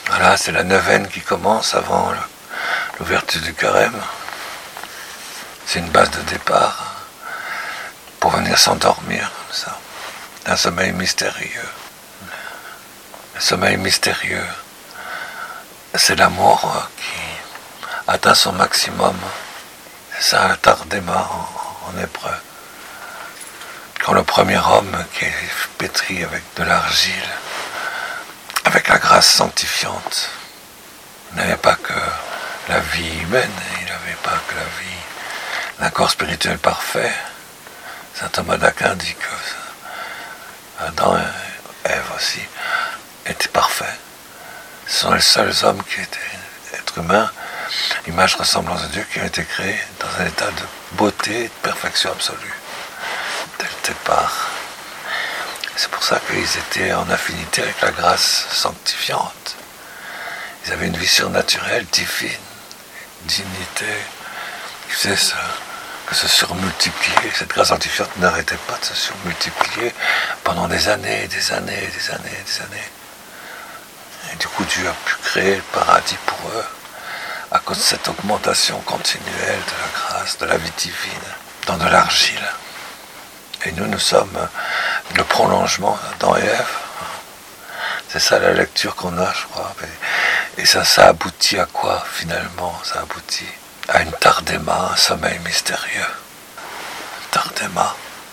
Voilà, c'est la neuvaine qui commence avant l'ouverture du carême. C'est une base de départ pour venir s'endormir comme ça, d'un sommeil mystérieux. Le sommeil mystérieux, c'est l'amour qui atteint son maximum. C'est ça, la tardema en hébreu. Quand le premier homme qui est pétri avec de l'argile, avec la grâce sanctifiante, il n'avait pas que la vie humaine, il n'avait pas que la vie d'un corps spirituel parfait. Saint Thomas d'Aquin dit que Adam et Ève aussi étaient parfaits. Ce sont les seuls hommes qui étaient êtres humains, image ressemblance de Dieu, qui ont été créés dans un état de beauté et de perfection absolue, dès le départ. C'est pour ça qu'ils étaient en affinité avec la grâce sanctifiante. Ils avaient une vie surnaturelle, divine, une dignité qui faisait que se surmultiplier. Cette grâce sanctifiante n'arrêtait pas de se surmultiplier pendant des années, des années, des années, des années. Et du coup, Dieu a pu créer le paradis pour eux à cause de cette augmentation continuelle de la grâce, de la vie divine, dans de l'argile. Et nous sommes le prolongement d'Adam et Ève. C'est ça la lecture qu'on a, je crois. Et ça aboutit à quoi, finalement? Ça aboutit à une tardema, un sommeil mystérieux. Tardema.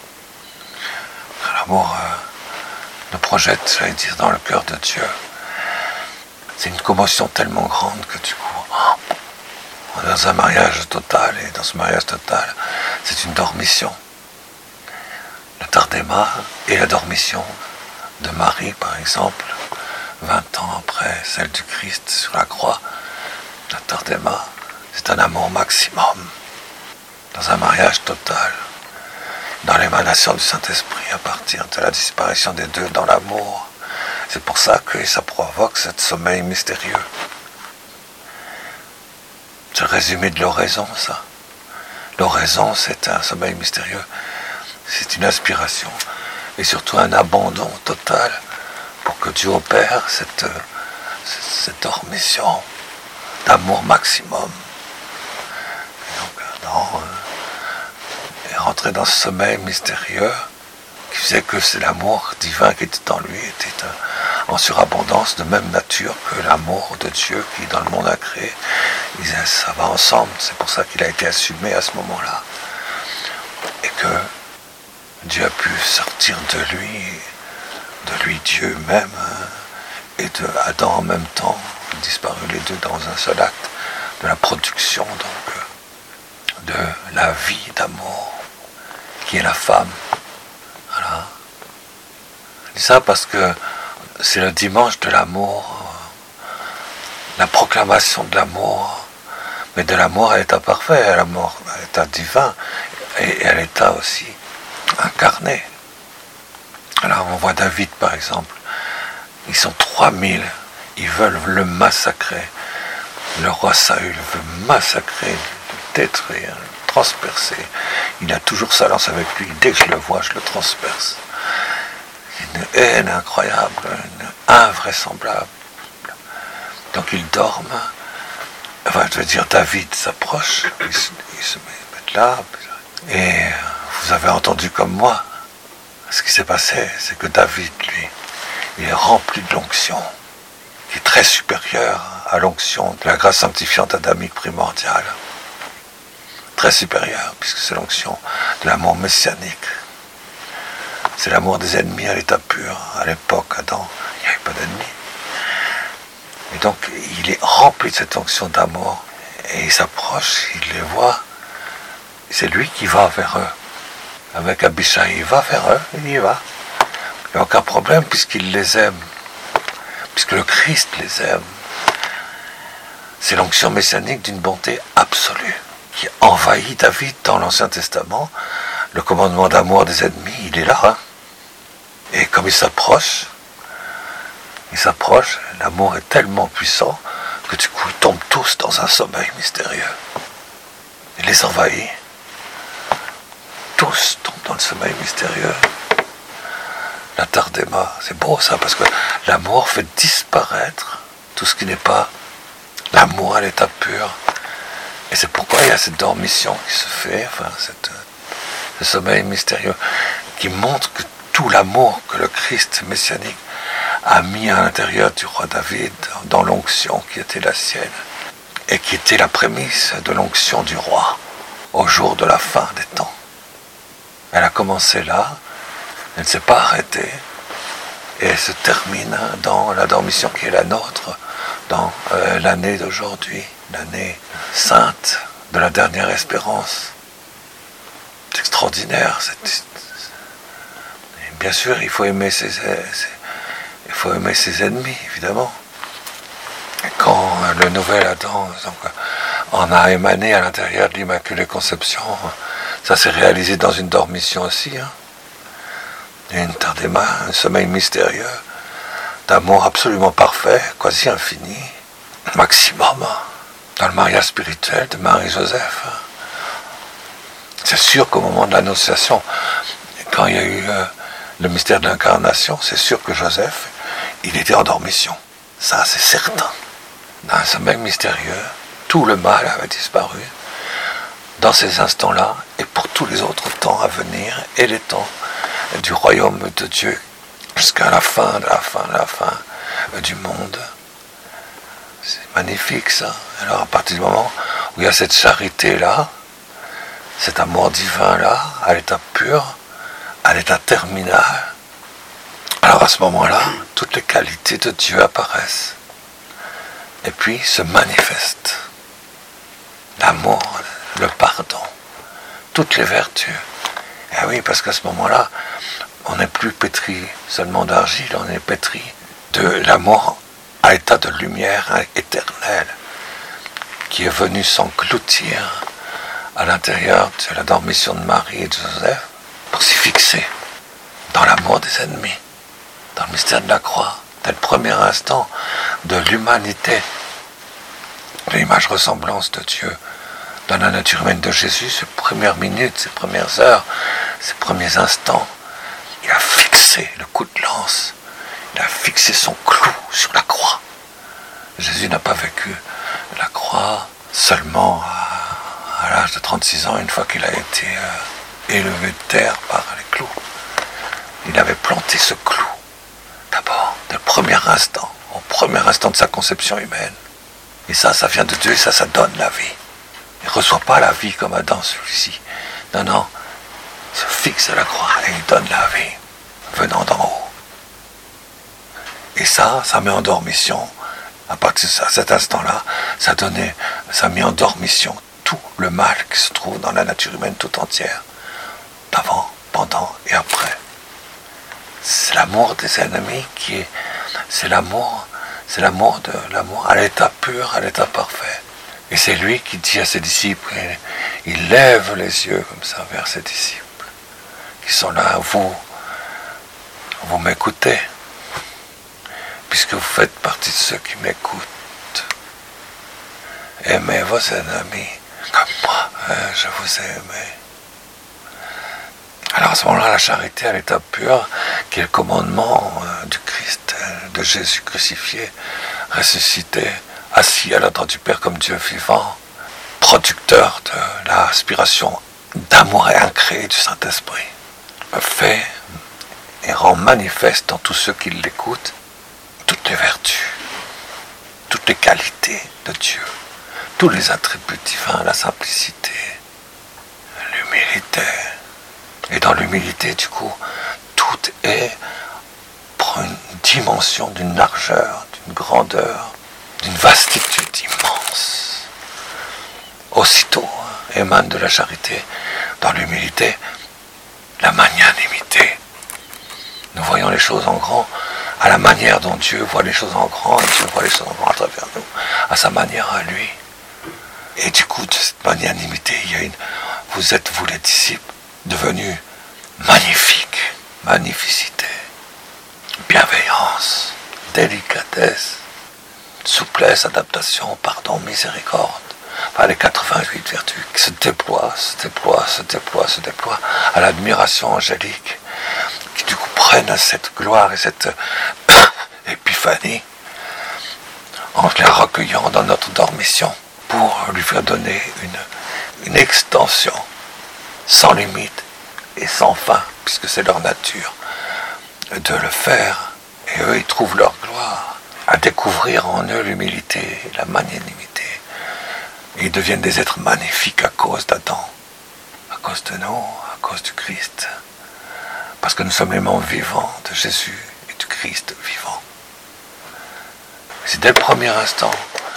L'amour nous projette, j'allais dire, dans le cœur de Dieu. C'est une commotion tellement grande que du coup, on est dans un mariage total, et dans ce mariage total, c'est une dormition. Le tardema et la dormition de Marie, par exemple, 20 ans après celle du Christ sur la croix. Le tardema, c'est un amour maximum, dans un mariage total, dans l'émanation du Saint-Esprit à partir de la disparition des deux dans l'amour. C'est pour ça que ça provoque ce sommeil mystérieux. C'est le résumé de l'oraison, ça. L'oraison, c'est un sommeil mystérieux. C'est une aspiration et surtout un abandon total pour que Dieu opère cette dormition d'amour maximum. Et donc, et rentrer dans ce sommeil mystérieux qui faisait que c'est l'amour divin qui était en lui, était en surabondance, de même nature que l'amour de Dieu qui dans le monde a créé. Ça va ensemble, c'est pour ça qu'il a été assumé à ce moment-là. Et que Dieu a pu sortir de lui Dieu même, et de Adam en même temps, disparu les deux dans un seul acte, de la production donc de la vie d'amour, qui est la femme. Voilà. Je dis ça parce que c'est le dimanche de l'amour, la proclamation de l'amour, mais de l'amour à l'état parfait, à l'amour à l'état divin, et à l'état aussi incarné. Alors on voit David par exemple, ils sont 3000, ils veulent le massacrer. Le roi Saül veut massacrer, le détruire, le transpercer. Il a toujours sa lance avec lui, dès que je le vois, je le transperce. Une haine incroyable, invraisemblable. Donc ils dorment. Enfin, je veux dire, David s'approche, il se met là, et vous avez entendu comme moi. Ce qui s'est passé, c'est que David, lui, il est rempli de l'onction, qui est très supérieure à l'onction de la grâce sanctifiante adamique primordiale. Très supérieure, puisque c'est l'onction de l'amour messianique. C'est l'amour des ennemis à l'état pur. À l'époque, Adam, il n'y avait pas d'ennemis. Et donc, il est rempli de cette onction d'amour. Et il s'approche, il les voit. C'est lui qui va vers eux. Avec Abishai, il va vers eux, il y va. Il n'y a aucun problème puisqu'il les aime. Puisque le Christ les aime. C'est l'onction messianique d'une bonté absolue qui envahit David dans l'Ancien Testament. Le commandement d'amour des ennemis, il est là. Hein. Et comme il s'approche, l'amour est tellement puissant que du coup ils tombent tous dans un sommeil mystérieux. Il les envahit. Tous tombent dans le sommeil mystérieux. La tardema, c'est beau ça, parce que l'amour fait disparaître tout ce qui n'est pas l'amour à l'état pur. Et c'est pourquoi il y a cette dormition qui se fait, enfin, ce sommeil mystérieux, qui montre que tout l'amour que le Christ messianique a mis à l'intérieur du roi David, dans l'onction qui était la sienne, et qui était la prémisse de l'onction du roi, au jour de la fin des temps. Elle a commencé là, elle ne s'est pas arrêtée, et elle se termine dans la dormition qui est la nôtre, dans l'année d'aujourd'hui, l'année sainte de la dernière espérance. C'est extraordinaire. Et bien sûr, il faut aimer ses ennemis, évidemment. Et quand le nouvel Adam en a émané à l'intérieur de l'Immaculée Conception, ça s'est réalisé dans une dormition aussi. Une tardema, un sommeil mystérieux, d'amour absolument parfait, quasi infini, maximum, dans le mariage spirituel de Marie-Joseph. C'est sûr qu'au moment de l'Annonciation, quand il y a eu le mystère de l'incarnation, c'est sûr que Joseph, il était en dormition. Ça, c'est certain. Dans un sommeil mystérieux, tout le mal avait disparu dans ces instants-là et pour tous les autres temps à venir et les temps du royaume de Dieu jusqu'à la fin du monde. C'est magnifique ça. Alors à partir du moment où il y a cette charité-là, cet amour divin-là, à l'état pur, à l'état terminal, alors à ce moment-là, toutes les qualités de Dieu apparaissent. Et puis se manifestent. L'amour, le pardon, toutes les vertus. Et oui, parce qu'à ce moment-là, on n'est plus pétri seulement d'argile, on est pétri de l'amour à l'état de lumière éternelle qui est venu s'engloutir à l'intérieur de la dormition de Marie et de Joseph pour s'y fixer dans l'amour des ennemis, dans le mystère de la croix, dès le premier instant de l'humanité, de l'image ressemblance de Dieu dans la nature humaine de Jésus, ces premières minutes, ces premières heures, ces premiers instants. Il a fixé le coup de lance, il a fixé son clou sur la croix. Jésus n'a pas vécu la croix seulement à l'âge de 36 ans, une fois qu'il a été élevé de terre par les clous. Il avait planté ce clou, d'abord, dès le premier instant, au premier instant de sa conception humaine. Et ça vient de Dieu, et ça donne la vie. Il ne reçoit pas la vie comme Adam, celui-ci. Non, il se fixe à la croix et il donne la vie, venant d'en haut. Et ça met en dormition, à partir de cet instant-là, ça a mis en dormition tout le mal qui se trouve dans la nature humaine tout entière, d'avant, pendant et après. C'est l'amour des ennemis c'est l'amour à l'état pur, à l'état parfait. Et c'est lui qui dit à ses disciples, il lève les yeux comme ça vers ses disciples, qui sont là, vous m'écoutez, puisque vous faites partie de ceux qui m'écoutent. Aimez vos ennemis comme moi, je vous ai aimé. Alors à ce moment-là, la charité à l'état pur, qui est le commandement du Christ, de Jésus crucifié, ressuscité, assis à la droite du Père comme Dieu vivant, producteur de l'aspiration d'amour et incréé du Saint-Esprit, fait et rend manifeste dans tous ceux qui l'écoutent toutes les vertus, toutes les qualités de Dieu, tous les attributs divins, la simplicité, l'humilité. Et dans l'humilité, du coup, tout prend une dimension d'une largeur, d'une grandeur, d'une vastitude immense. Aussitôt émane de la charité, dans l'humilité, la magnanimité. Nous voyons les choses en grand, à la manière dont Dieu voit les choses en grand, et Dieu voit les choses en grand à travers nous, à sa manière à lui. Et du coup, de cette magnanimité, vous êtes, vous les disciples, devenus magnifiques, magnificité, bienveillance, délicatesse, souplesse, adaptation, pardon, miséricorde. Enfin, les 88 vertus qui se déploient à l'admiration angélique, qui du coup prennent cette gloire et cette épiphanie en les recueillant dans notre dormition pour lui faire donner une extension sans limite et sans fin, puisque c'est leur nature de le faire. Et eux, ils trouvent leur gloire à découvrir en eux l'humilité, la magnanimité. Et ils deviennent des êtres magnifiques à cause d'Adam, à cause de nous, à cause du Christ. Parce que nous sommes les membres vivants de Jésus et du Christ vivant. C'est dès le premier instant,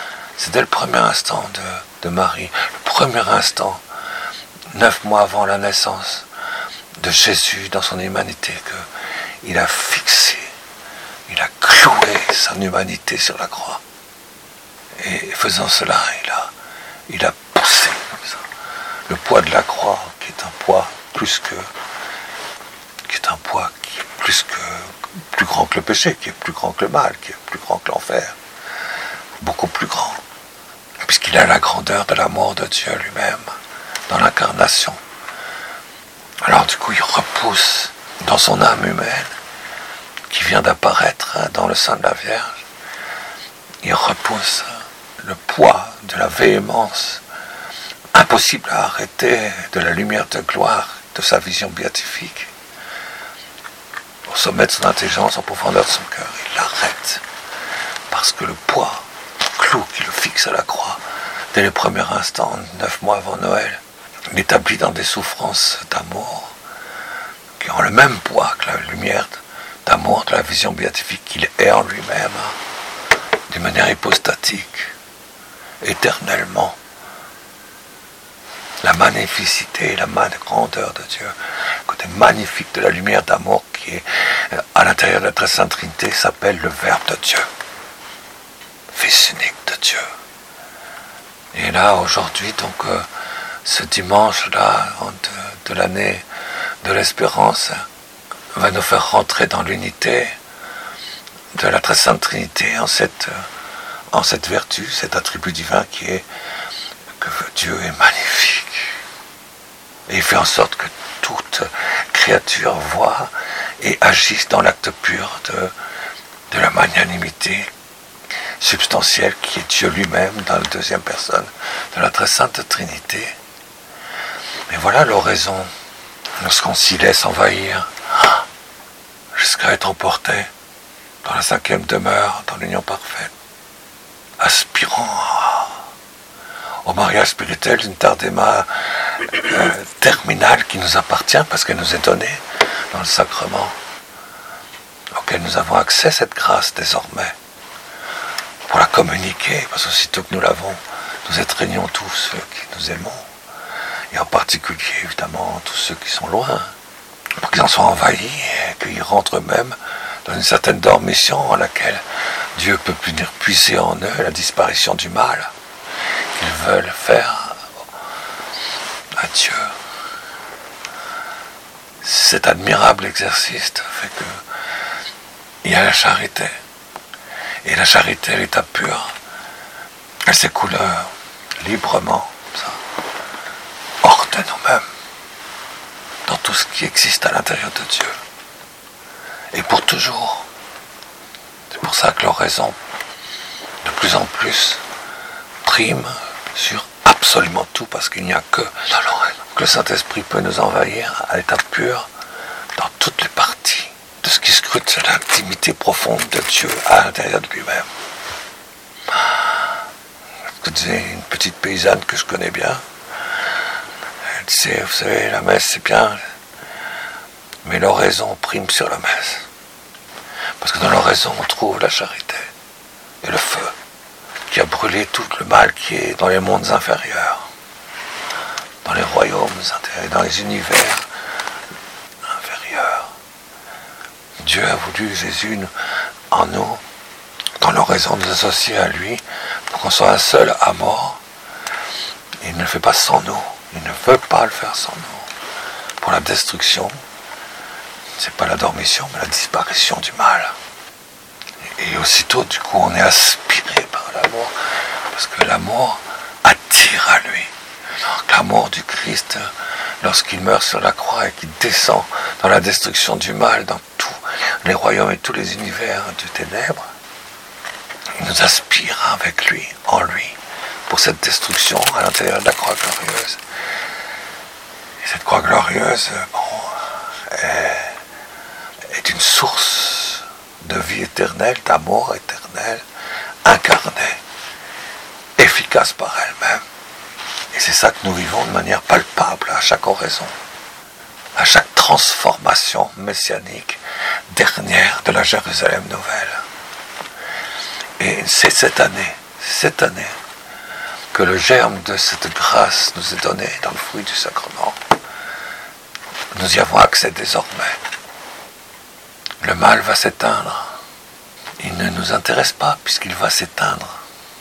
de Marie, le premier instant, 9 mois avant la naissance de Jésus dans son humanité, qu'il a fixé, il a cloué son humanité sur la croix. Et faisant cela, il a poussé comme ça le poids de la croix, qui est un poids plus grand que le péché, qui est plus grand que le mal, qui est plus grand que l'enfer, beaucoup plus grand, puisqu'il a la grandeur de l'amour de Dieu lui-même dans l'incarnation. Alors du coup, il repousse dans son âme humaine, qui vient d'apparaître dans le sein de la Vierge, il repousse le poids de la véhémence impossible à arrêter de la lumière de gloire de sa vision béatifique. Au sommet de son intelligence, en profondeur de son cœur, il l'arrête. Parce que le poids, le clou qui le fixe à la croix, dès les premiers instants, 9 mois avant Noël, l'établit dans des souffrances d'amour qui ont le même poids que la lumière d'amour de la vision béatifique qu'il est en lui-même, d'une manière hypostatique, éternellement. La magnificité, la grandeur de Dieu, le côté magnifique de la lumière d'amour qui est à l'intérieur de la très sainte Trinité s'appelle le Verbe de Dieu, Fils unique de Dieu. Et là, aujourd'hui, donc, ce dimanche-là de l'année de l'espérance va nous faire rentrer dans l'unité de la très sainte Trinité en cette vertu, cet attribut divin qui est que Dieu est magnifique. Et il fait en sorte que toute créature voit et agisse dans l'acte pur de la magnanimité substantielle qui est Dieu lui-même dans la deuxième personne de la très sainte Trinité. Et voilà l'oraison, lorsqu'on s'y laisse envahir jusqu'à être emporté dans la 5e demeure, dans l'union parfaite, aspirant au mariage spirituel d'une tardéma terminale qui nous appartient parce qu'elle nous est donnée dans le sacrement, auquel nous avons accès, cette grâce désormais, pour la communiquer, parce qu'aussitôt que nous l'avons, nous étreignons tous ceux qui nous aimons, et en particulier évidemment tous ceux qui sont loin, pour qu'ils en soient envahis et qu'ils rentrent eux-mêmes dans une certaine dormition en laquelle Dieu peut venir puiser en eux la disparition du mal qu'ils veulent faire à Dieu. Cet admirable exercice fait que il y a la charité. Et la charité, l'état pur, elle s'écoule librement, ça, hors de nous-mêmes, dans tout ce qui existe à l'intérieur de Dieu. Et pour toujours. C'est pour ça que l'oraison, de plus en plus, prime sur absolument tout, parce qu'il n'y a que dans l'oraison que le Saint-Esprit peut nous envahir à l'état pur, dans toutes les parties de ce qui scrute sur l'intimité profonde de Dieu à l'intérieur de lui-même. Je disais une petite paysanne que je connais bien, elle disait, vous savez, la messe c'est bien, mais l'oraison prime sur la messe. Parce que dans l'oraison on trouve la charité et le feu qui a brûlé tout le mal qui est dans les mondes inférieurs, dans les royaumes intérieurs, dans les univers inférieurs. Dieu a voulu, Jésus, en nous, dans l'oraison, nous associer à lui pour qu'on soit un seul à mort. Il ne le fait pas sans nous, il ne veut pas le faire sans nous. Pour la destruction, c'est pas la dormition, mais la disparition du mal. Et aussitôt, du coup, on est aspiré par l'amour, parce que l'amour attire à lui. Donc, l'amour du Christ, lorsqu'il meurt sur la croix et qu'il descend dans la destruction du mal, dans tous les royaumes et tous les univers du ténèbre, il nous aspire avec lui, en lui, pour cette destruction à l'intérieur de la croix glorieuse. Et cette croix glorieuse, est une source de vie éternelle, d'amour éternel, incarnée, efficace par elle-même. Et c'est ça que nous vivons de manière palpable à chaque oraison, à chaque transformation messianique dernière de la Jérusalem nouvelle. Et c'est cette année que le germe de cette grâce nous est donné dans le fruit du sacrement. Nous y avons accès désormais. Le mal va s'éteindre. Il ne nous intéresse pas puisqu'il va s'éteindre.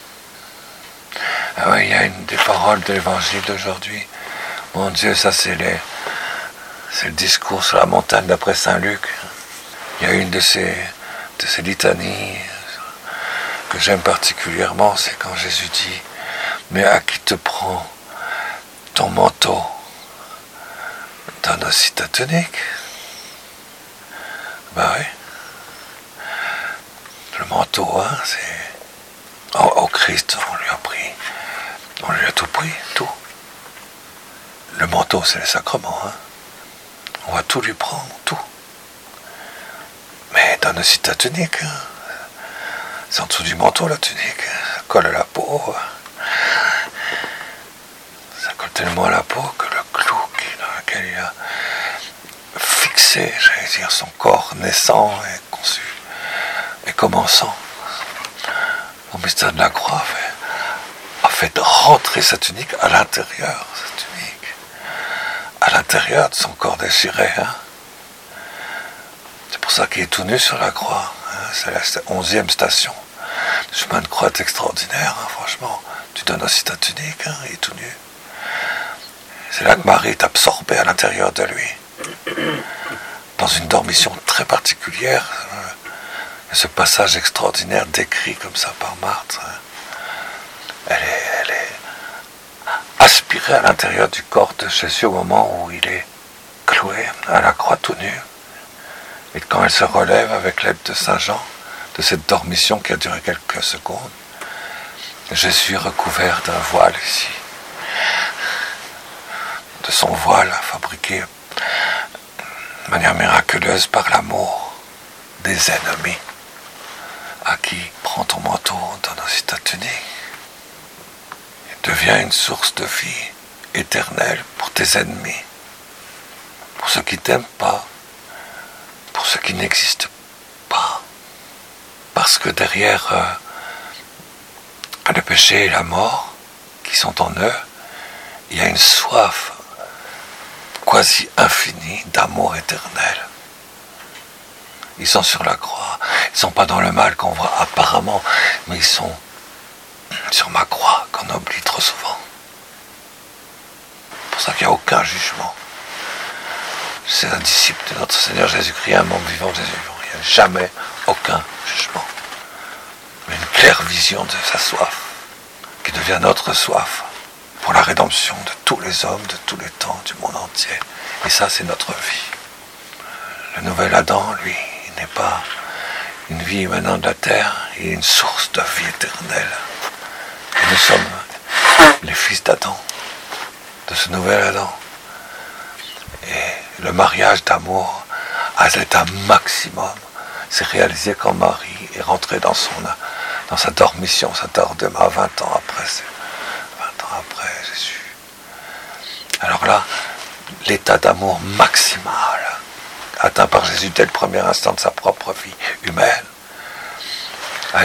Ah oui, il y a une des paroles de l'évangile d'aujourd'hui. Mon Dieu, ça c'est le discours sur la montagne d'après Saint Luc. Il y a une de ces litanies que j'aime particulièrement, c'est quand Jésus dit « Mais à qui te prend ton manteau, donne aussi ta tunique. » Ben oui. Le manteau, c'est... Au Christ, on lui a tout pris, tout. Le manteau, c'est le sacrement, On va tout lui prendre, tout. Mais donne aussi ta tunique, C'est en dessous du manteau, la tunique. Ça colle à la peau. Ça colle tellement à la peau que le clou dans lequel il a fixé, j'allais dire, son corps naissant et conçu et commençant au mystère de la croix a fait rentrer sa tunique à l'intérieur, à l'intérieur de son corps déchiré. C'est pour ça qu'il est tout nu sur la croix. C'est la 11e station. Le chemin de croix est extraordinaire, franchement. Tu donnes aussi ta tunique, il est tout nu. C'est là que Marie est absorbée à l'intérieur de lui. Dans une dormition très particulière. Ce passage extraordinaire décrit comme ça par Marthe. Elle est aspirée à l'intérieur du corps de Jésus au moment où il est cloué à la croix tout nu. Et quand elle se relève avec l'aide de Saint Jean, de cette dormition qui a duré quelques secondes, Jésus est recouvert d'un voile ici. De son voile fabriqué de manière miraculeuse par l'amour des ennemis. À qui prend ton manteau, donne aussi ta tunique. Il devient une source de vie éternelle pour tes ennemis, pour ceux qui t'aiment pas, pour ceux qui n'existent pas. Parce que derrière le péché et la mort qui sont en eux, il y a une soif quasi infinie d'amour éternel. Ils sont sur la croix, ils ne sont pas dans le mal qu'on voit apparemment, mais ils sont sur ma croix qu'on oublie trop souvent. C'est pour ça qu'il n'y a aucun jugement. C'est un disciple de notre Seigneur Jésus-Christ, un membre vivant de Jésus. Il n'y a jamais aucun jugement. Mais une claire vision de sa soif, qui devient notre soif, pour la rédemption de tous les hommes, de tous les temps, du monde entier. Et ça, c'est notre vie. Le nouvel Adam, lui, il n'est pas une vie émanant de la terre, il est une source de vie éternelle. Et nous sommes les fils d'Adam, de ce nouvel Adam. Et le mariage d'amour à l'état maximum s'est réalisé quand Marie est rentrée dans sa dormition, sa tardement 20 ans après Jésus. Alors là, l'état d'amour maximal atteint par Jésus dès le premier instant de sa propre vie humaine a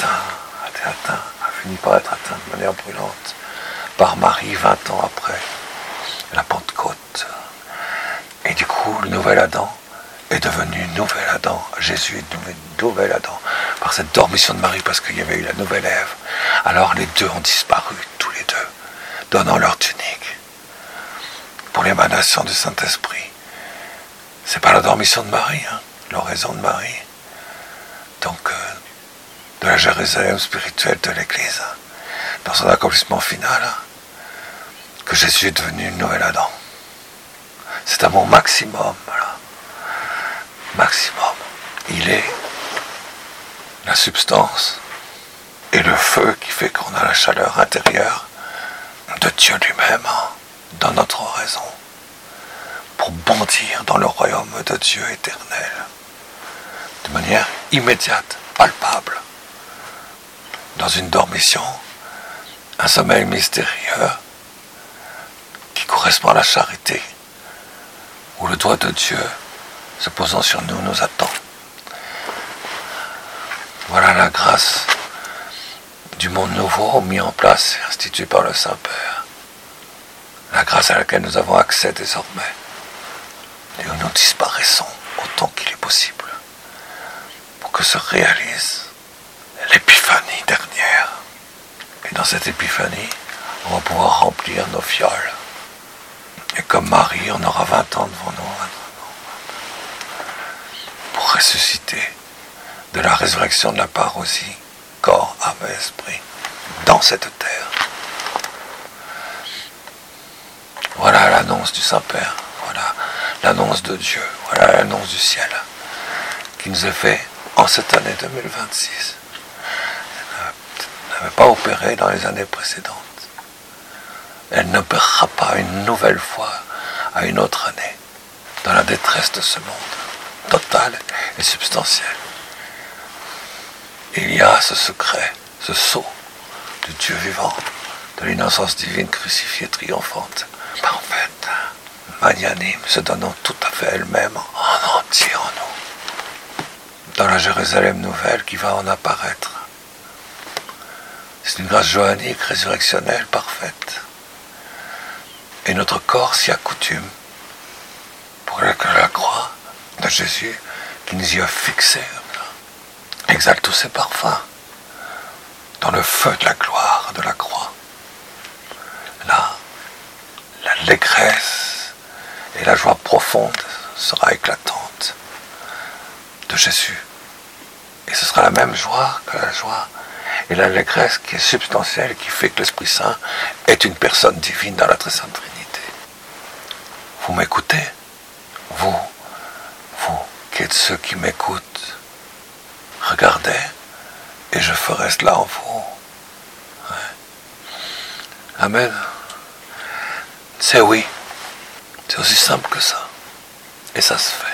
fini par être atteint de manière brûlante par Marie 20 ans après la Pentecôte. Et du coup, le nouvel Adam est devenu nouvel Adam. Jésus est devenu nouvel Adam par cette dormition de Marie, parce qu'il y avait eu la nouvelle Ève. Alors les deux ont disparu, tous les deux, donnant leur tunique pour l'émanation du Saint-Esprit. C'est pas la dormition de Marie, l'oraison de Marie. Donc, de la Jérusalem spirituelle de l'Église, dans son accomplissement final, que Jésus est devenu une nouvelle Adam. C'est amour maximum, voilà. Maximum. Il est la substance et le feu qui fait qu'on a la chaleur intérieure de Dieu lui-même dans notre raison, pour bondir dans le royaume de Dieu éternel, de manière immédiate, palpable, dans une dormition, un sommeil mystérieux qui correspond à la charité, où le doigt de Dieu se posant sur nous nous attend. Voilà la grâce du monde nouveau mis en place et institué par le Saint-Père. La grâce à laquelle nous avons accès désormais et où nous disparaissons autant qu'il est possible pour que se réalise l'épiphanie dernière. Et dans cette épiphanie, on va pouvoir remplir nos fioles. Et comme Marie, on aura 20 ans devant nous pour ressusciter de la résurrection de la parousie, corps, âme et esprit, dans cette terre. Voilà l'annonce du Saint-Père, voilà l'annonce de Dieu, voilà l'annonce du ciel, qui nous est faite en cette année 2026. Elle n'avait pas opéré dans les années précédentes. Elle n'opérera pas une nouvelle fois à une autre année, dans la détresse de ce monde, total et substantiel. Il y a ce secret, ce sceau du Dieu vivant, de l'innocence divine crucifiée triomphante, parfaite, magnanime, se donnant tout à fait elle-même en entier en nous, dans la Jérusalem nouvelle qui va en apparaître. C'est une grâce johannique, résurrectionnelle, parfaite. Et notre corps s'y accoutume pour que la croix de Jésus qui nous y a fixés exhale tous ses parfums dans le feu de la gloire de la croix. Là, l'allégresse et la joie profonde sera éclatante de Jésus. Et ce sera la même joie que la joie et l'allégresse qui est substantielle, qui fait que l'Esprit Saint est une personne divine dans la très sainte Trinité. Vous m'écoutez? Vous qui êtes ceux qui m'écoutent, regardez, et je ferai cela en vous. Ouais. Amen. C'est oui. C'est aussi simple que ça. Et ça se fait.